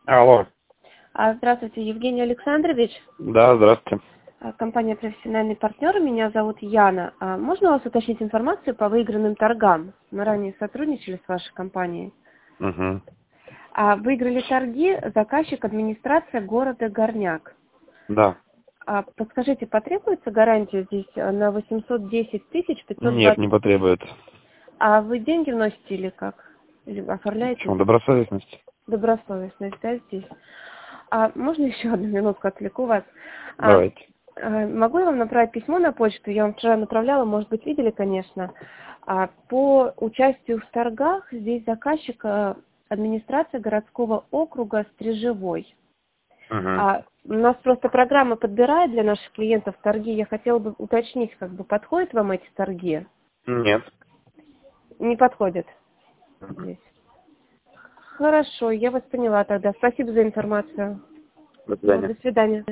Алло. Здравствуйте, Евгений Александрович. Да, здравствуйте. Компания «Профессиональный партнер». Меня зовут Яна. Можно у вас уточнить информацию по выигранным торгам? Мы ранее сотрудничали с вашей компанией. Угу. Выиграли торги заказчик администрация города Горняк. Да. Подскажите, потребуется гарантия здесь на 810 520? Нет, не потребует. А вы деньги вносите или как? Или оформляете? Почему? Добросовестность. Добросовестность, да, здесь? Можно еще одну минутку отвлеку вас? Давайте. Могу я вам направить письмо на почту? Я вам вчера направляла, может быть, видели, конечно. По участию в торгах здесь заказчик администрация городского округа Стрежевой. Угу. У нас просто программа подбирает для наших клиентов торги. Я хотела бы уточнить, подходят вам эти торги? Нет. Не подходят здесь. Хорошо, я вас поняла тогда. Спасибо за информацию. До свидания. До свидания.